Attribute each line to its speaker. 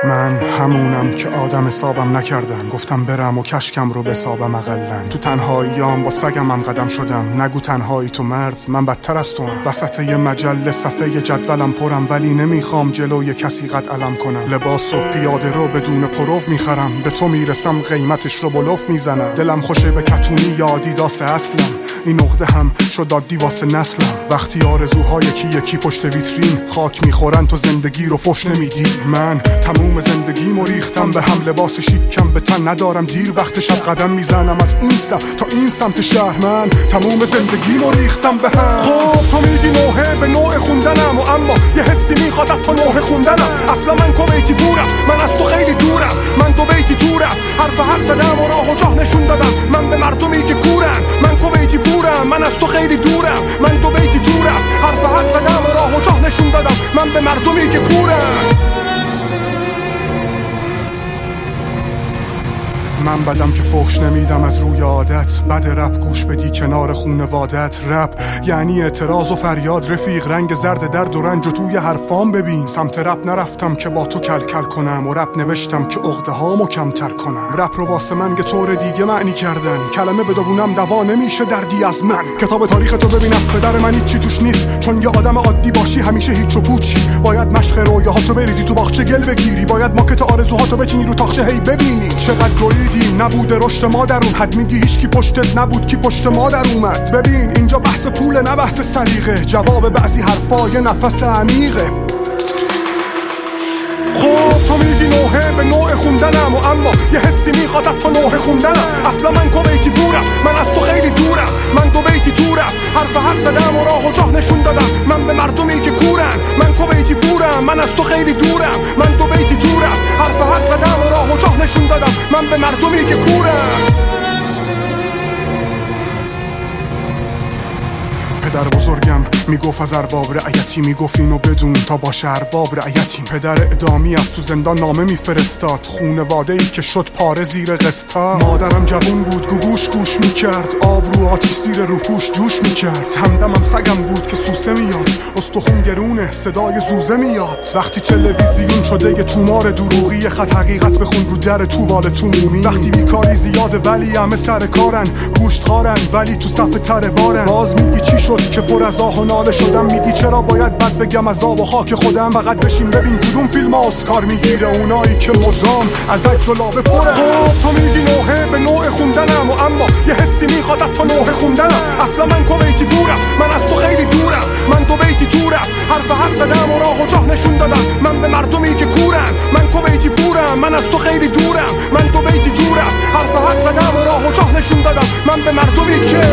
Speaker 1: من همونم که آدم حسابم نکردم، گفتم برم و کشکم رو بسابم اقلن. تو تنهاییام با سگمم قدم شدم، نگو تنهایی تو مرد، من بدتر از تو هم. وسط یه مجله صفحه جدولم پرم، ولی نمیخوام جلوی کسی قد علم کنم. لباس و پیاده رو بدون پروف میخرم، به تو میرسم قیمتش رو بلوف میزنم. دلم خوشه به کتونی یا آدیداس اصلم، این نقده هم شد عادی واسه نسلم. وقتی آرزوهای یکی پشت ویترین خاک میخورن تو زندگی رو فش نمیدی. من تموم زندگیمو ریختم به هم، لباس شیکم به تن ندارم، دیر وقت شب قدم میزنم از اون سمت تا این سمت شهر. من تموم زندگیمو ریختم به هم. خب تو میگی نوحه به نوع خوندنم، و اما یه حسی میخواد تا نوحه خوندنم. اصلا من کویتی دورم، من از تو خیلی دورم، من دو بیتی دورم، حرف زدم و راه و جاه نشون دادم. من به مردمی که کورن، من کویتی دورم، من از تو خیلی دورم، من دو بیتی دورم، حرف زدم و راه و جاه نشون دادم. من به مردمی که کورن. من بدم که فحش نمیدم از روی عادت، بد رپ گوش بدی کنار خونوادت. رپ یعنی اعتراض و فریاد رفیق، رنگ زرد درد و رنج و توی حرفام ببین. سمت رپ نرفتم که با تو کل کنم، و رپ نوشتم که عقده هامو کمتر کنم. رپ رو واسه من که طور دیگه معنی کردن، کلمه بدونم دوا نمیشه دردی از من. کتاب تاریخ تو ببین از پدر من هیچی توش نیست، چون یه آدم عادی باشی همیشه هیچ و پوچی. باید مشق رویاهاتو بریزی تو باغچه گل بگیری، باید ماکت آرزوهاتو بچینی رو تاخچه هی ببینی. چقدر نبوده رشد ما درون، حد میگی هیچکی پشتت نبود کی پشت ما در اومد. ببین اینجا بحث پوله نه بحث سلیقه، جواب بعضی حرفا یه نفس عمیقه. خب تو میگی نوحه به نوع خوندنم، و اما یه حسی میخواد تا نوحه خوندنم. اصلا من کویتی دورم، من از تو خیلی دورم، من دو بیتی دورم، حرف زدم و راه و جاه نشون دادم. من به مردمی که کورن، من کویتی دورم، من از تو خیلی دورم، من دو بیتی دورم، حرف زدم و راه و جاه نشون دادم. من به مردمی که کورن. پدر بزرگم میگفت از ارباب رعیتی، میگفت اینو بدون تا باشه ارباب رعیتیم. پدر اعدامی از تو زندان نامه میفرستاد، خونواده‌ای که شد پاره زیر قسطا. مادرم جوون بود گوگوش گوش میکرد، آب رو آتیش زیر روپوش جوش میکرد. همدمم سگم بود که سوسه میاد، استخون گرونه صدای زوزه میاد. وقتی تلویزیون شده یه تومار دروغی، خط حقیقت بخون رو در تووال تومومی. وقتی بیکاری زیاده ولی همه سر کارن، گوشت خارن ولی تو صف تر بارن. باز میگی چی شد که پر از آه و ناله شدم، میگی چرا باید بد بگم از آب و خاک خودم. فقط بشین ببین کدوم فیلم اسکار میگیره، اونایی که مدام از عکس و لابه پره. خب تو میگی نوحه به نوع خوندنم، و اما یه حسی میخواد تا نوحه خوندنم. اصلا من کویتی دورم، من از تو خیلی دورم، من دو بیتی دورم، حرف زدم و راه و جاه نشون دادم. من به مردمی که کورن، من کویتی پورم، من از تو خیلی دورم، من دو بیتی دورم، حرف زدم و راه و جاه نشون دادم. من به مردمی که